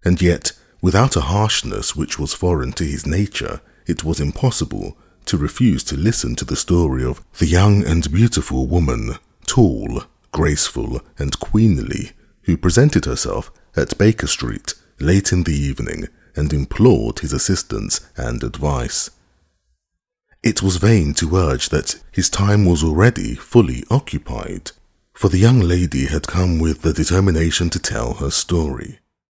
and yet, without a harshness which was foreign to his nature, it was impossible to refuse to listen to the story of the young and beautiful woman, tall, graceful, and queenly, who presented herself at Baker Street late in the evening and implored his assistance and advice. It was vain to urge that his time was already fully occupied, for the young lady had come with the determination to tell her story.